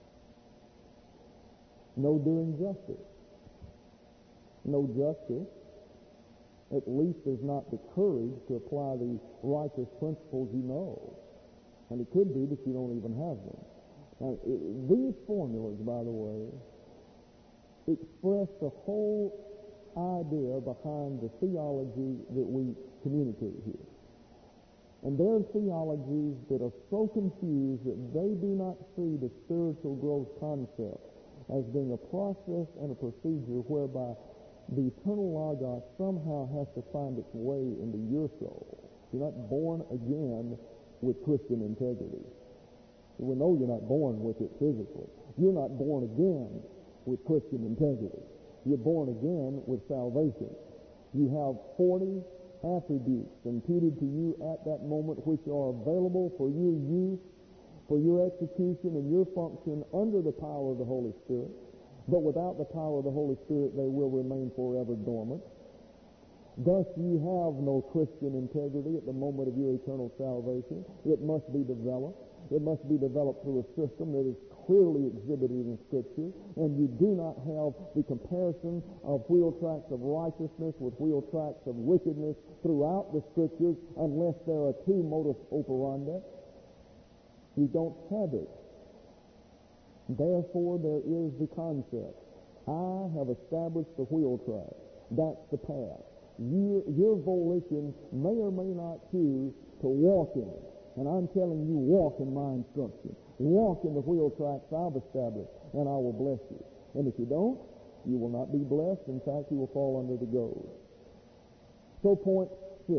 no doing justice. No justice, at least there's not the courage to apply the righteous principles you know. And it could be that you don't even have them. Now, these formulas, by the way, express the whole idea behind the theology that we communicate here. And there are theologies that are so confused that they do not see the spiritual growth concept as being a process and a procedure whereby the eternal Logos somehow has to find its way into your soul. You're not born again with Christian integrity. We know you're not born with it physically. You're not born again with Christian integrity. You're born again with salvation. You have 40 attributes imputed to you at that moment which are available for your use, for your execution and your function under the power of the Holy Spirit. But without the power of the Holy Spirit, they will remain forever dormant. Thus, you have no Christian integrity at the moment of your eternal salvation. It must be developed. It must be developed through a system that is clearly exhibited in Scripture, and you do not have the comparison of wheel tracks of righteousness with wheel tracks of wickedness throughout the Scriptures unless there are two modus operandi. You don't have it. Therefore, there is the concept. I have established the wheel track. That's the path. Your volition may or may not choose to walk in it. And I'm telling you, walk in my instruction. Walk in the wheel tracks I've established, and I will bless you. And if you don't, you will not be blessed. In fact, you will fall under the goad. So point 6.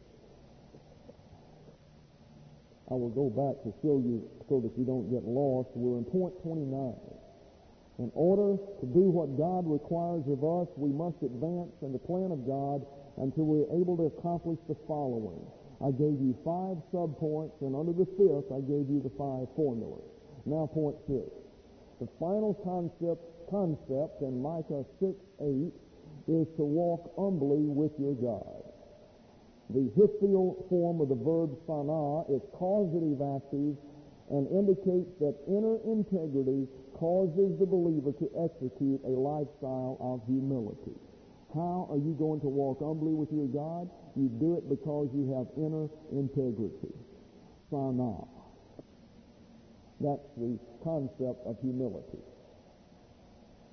I will go back to show you so that you don't get lost. We're in point 29. In order to do what God requires of us, we must advance in the plan of God until we're able to accomplish the following. I gave you 5 subpoints, and under the 5th, I gave you the 5 formulas. Now, point 6. The final concept in Micah 6:8 is to walk humbly with your God. The histial form of the verb sana is causative active and indicates that inner integrity causes the believer to execute a lifestyle of humility. How are you going to walk humbly with your God? You do it because you have inner integrity. Sana. That's the concept of humility.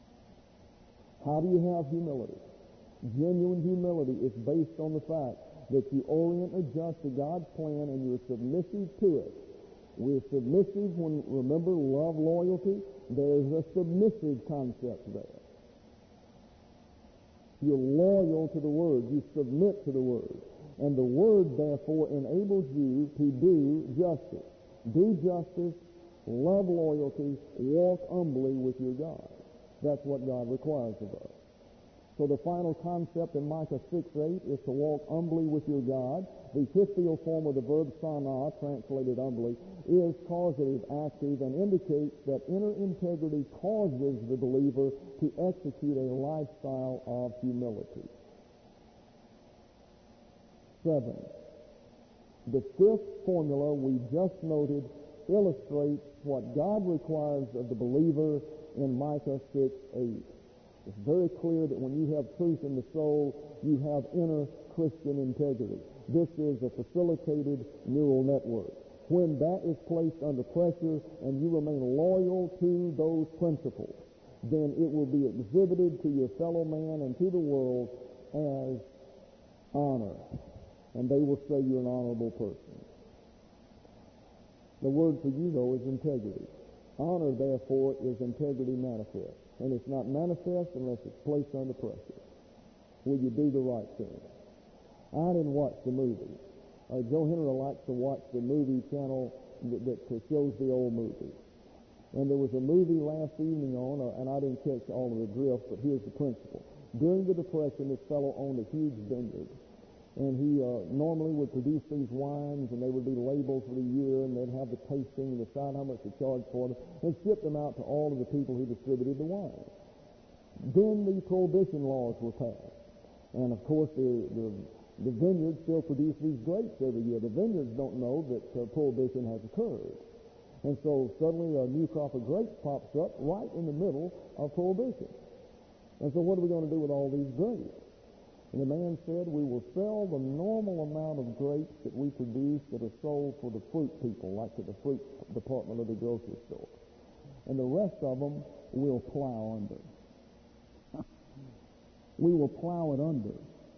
How do you have humility? Genuine humility is based on the fact that you orient and adjust to God's plan and you're submissive to it. We're submissive when, remember, love, loyalty. There's a submissive concept there. You're loyal to the Word. You submit to the Word. And the Word, therefore, enables you to do justice. Do justice, love loyalty, walk humbly with your God. That's what God requires of us. So the final concept in Micah 6:8 is to walk humbly with your God. The epiphal form of the verb sana, translated humbly, is causative active and indicates that inner integrity causes the believer to execute a lifestyle of humility. 7. The fifth formula we just noted illustrates what God requires of the believer in Micah 6:8. It's very clear that when you have truth in the soul, you have inner Christian integrity. This is a facilitated neural network. When that is placed under pressure and you remain loyal to those principles, then it will be exhibited to your fellow man and to the world as honor. And they will say you're an honorable person. The word for you, though, is integrity. Honor, therefore, is integrity manifest. And it's not manifest unless it's placed under pressure. Will you do the right thing? I didn't watch the movie. Joe Henry likes to watch the movie channel that shows the old movies. And there was a movie last evening on, and I didn't catch all of the drift, but here's the principle. During the Depression, this fellow owned a huge vineyard. And he normally would produce these wines, and they would be labeled for the year, and they'd have the tasting and decide how much to charge for them, and ship them out to all of the people who distributed the wine. Then the prohibition laws were passed. And, of course, the vineyards still produce these grapes every year. The vineyards don't know that prohibition has occurred. And so suddenly a new crop of grapes pops up right in the middle of prohibition. And so what are we going to do with all these grapes? And the man said, we will sell the normal amount of grapes that we produce that are sold for the fruit people, like at the fruit department of the grocery store. And the rest of them we'll plow under. We will plow it under.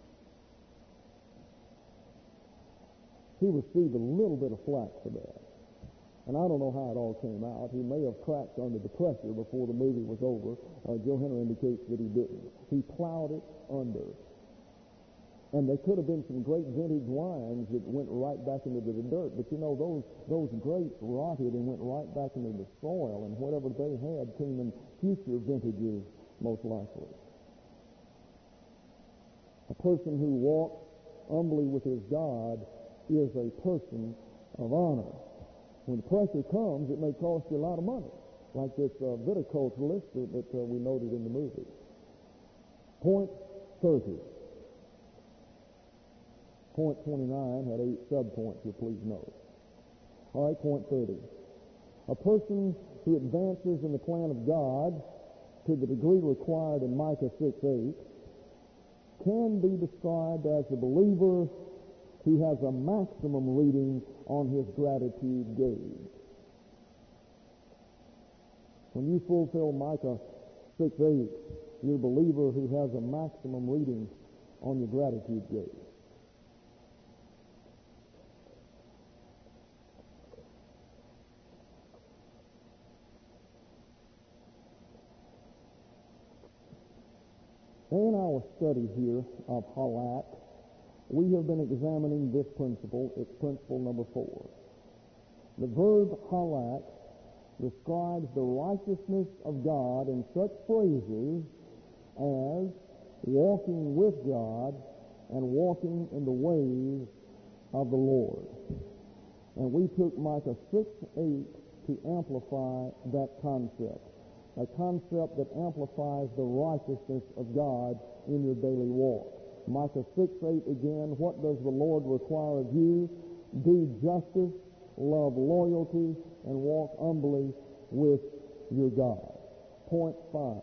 He received a little bit of flack for that. And I don't know how it all came out. He may have cracked under the pressure before the movie was over. Joe Henry indicates that he didn't. He plowed it under. And there could have been some great vintage wines that went right back into the dirt. But you know, those grapes rotted and went right back into the soil, and whatever they had came in future vintages, most likely. A person who walks humbly with his God is a person of honor. When the pressure comes, it may cost you a lot of money, like this viticulturalist that we noted in the movie. Point 30. Point 29 had 8 subpoints, you please note. All right, point 30. A person who advances in the plan of God to the degree required in Micah 6:8 can be described as a believer who has a maximum reading on his gratitude gauge. When you fulfill Micah 6:8, you're a believer who has a maximum reading on your gratitude gauge. In our study here of halak, we have been examining this principle. It's principle number 4. The verb halak describes the righteousness of God in such phrases as walking with God and walking in the ways of the Lord. And we took Micah 6:8 to amplify that concept. A concept that amplifies the righteousness of God in your daily walk. Micah 6:8 again, what does the Lord require of you? Do justice, love loyalty, and walk humbly with your God. Point 5.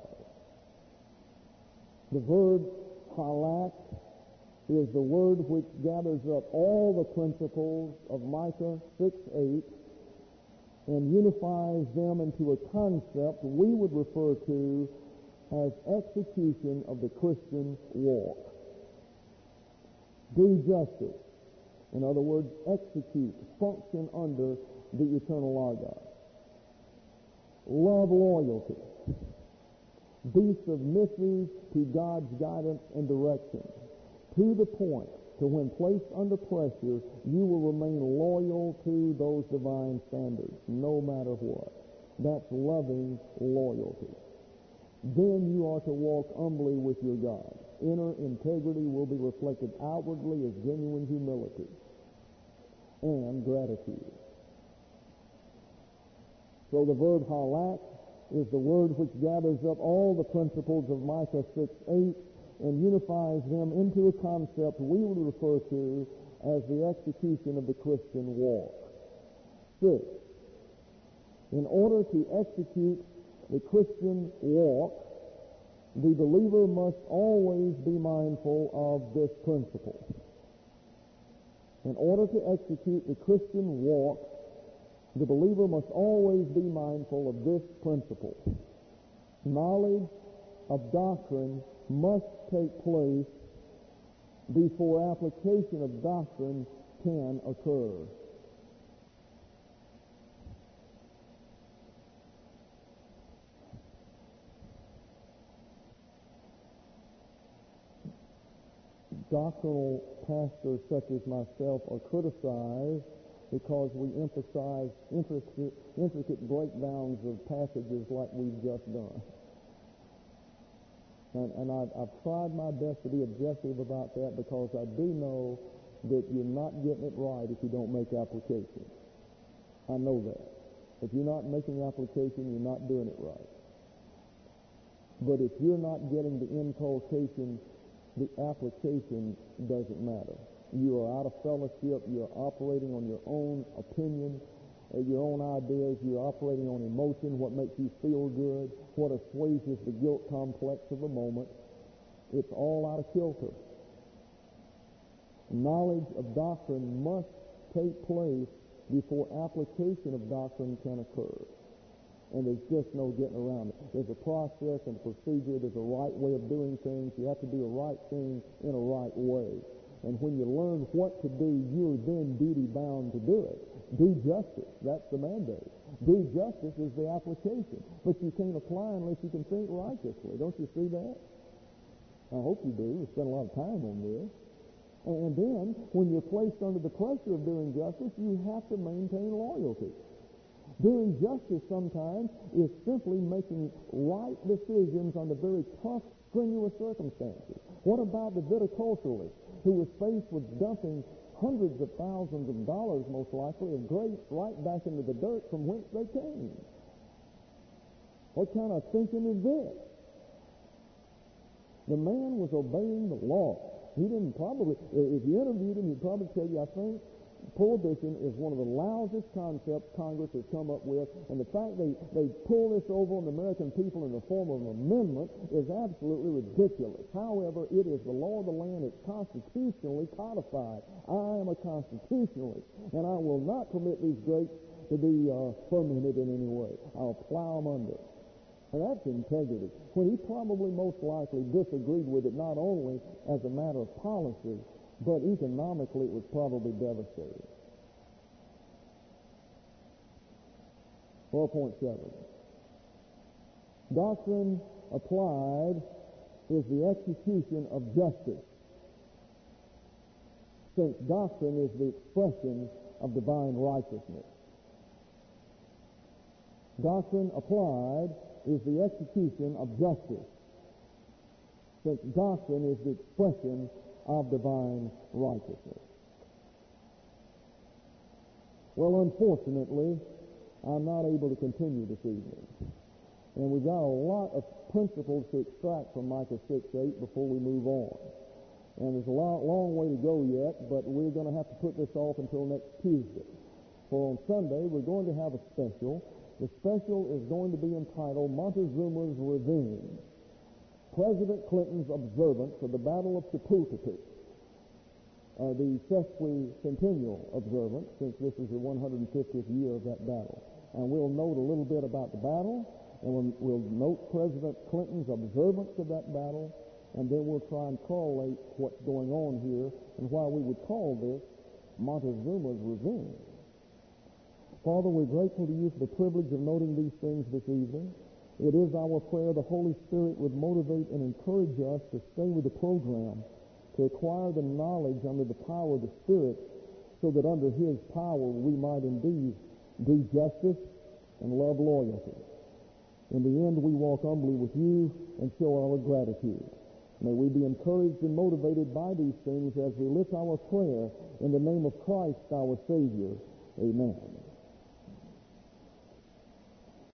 The verb halak is the word which gathers up all the principles of Micah 6:8 and unifies them into a concept we would refer to as execution of the Christian walk. Do justice. In other words, execute, function under the eternal law of God. Love loyalty. Be submissive to God's guidance and direction, to the point to when placed under pressure, you will remain loyal to those divine standards, no matter what. That's loving loyalty. Then you are to walk humbly with your God. Inner integrity will be reflected outwardly as genuine humility and gratitude. So the verb halak is the word which gathers up all the principles of Micah 6:8 and unifies them into a concept we would refer to as the execution of the Christian walk. 6. In order to execute the Christian walk, the believer must always be mindful of this principle. In order to execute the Christian walk, the believer must always be mindful of this principle. Knowledge of doctrine must take place before application of doctrine can occur. Doctrinal pastors such as myself are criticized because we emphasize intricate breakdowns of passages like we've just done. And I've tried my best to be objective about that because I do know that you're not getting it right if you don't make application. I know that. If you're not making application, you're not doing it right. But if you're not getting the inculcation, the application doesn't matter. You are out of fellowship. You're operating on your own opinion, your own ideas. You're operating on emotion, what makes you feel good, what assuages the guilt complex of the moment. It's all out of kilter. Knowledge of doctrine must take place before application of doctrine can occur. And there's just no getting around it. There's a process and a procedure. There's a right way of doing things. You have to do a right thing in a right way. And when you learn what to do, you're then duty-bound to do it. Do justice. That's the mandate. Do justice is the application. But you can't apply unless you can think righteously. Don't you see that? I hope you do. We spend a lot of time on this. And then, when you're placed under the pressure of doing justice, you have to maintain loyalty. Doing justice sometimes is simply making right decisions under very tough, strenuous circumstances. What about the viticulturalist who was faced with dumping hundreds of thousands of dollars, most likely, of grapes right back into the dirt from whence they came? What kind of thinking is this? The man was obeying the law. He didn't probably, if you interviewed him, he'd probably tell you, I think prohibition is one of the loudest concepts Congress has come up with, and the fact they pull this over on the American people in the form of an amendment is absolutely ridiculous. However, it is the law of the land. It's constitutionally codified. I am a constitutionalist, and I will not permit these grapes to be fermented in any way. I'll plow them under. And that's integrity. When he probably most likely disagreed with it not only as a matter of policy, but economically it was probably devastating. 4.7. Doctrine applied is the execution of justice, since doctrine is the expression of divine righteousness. Doctrine applied is the execution of justice, since doctrine is the expression of divine righteousness. Well, unfortunately, I'm not able to continue this evening. And we've got a lot of principles to extract from Micah 6:8 before we move on. And there's a long way to go yet, but we're going to have to put this off until next Tuesday. For on Sunday, we're going to have a special. The special is going to be entitled Montezuma's Revenge. President Clinton's observance of the Battle of Chapultepec, the sesquicentennial observance, since this is the 150th year of that battle. And we'll note a little bit about the battle, and we'll note President Clinton's observance of that battle, and then we'll try and correlate what's going on here and why we would call this Montezuma's revenge. Father, we're grateful to you for the privilege of noting these things this evening. It is our prayer the Holy Spirit would motivate and encourage us to stay with the program, to acquire the knowledge under the power of the Spirit, so that under His power we might indeed do justice and love loyalty. In the end, we walk humbly with you and show our gratitude. May we be encouraged and motivated by these things as we lift our prayer in the name of Christ our Savior. Amen.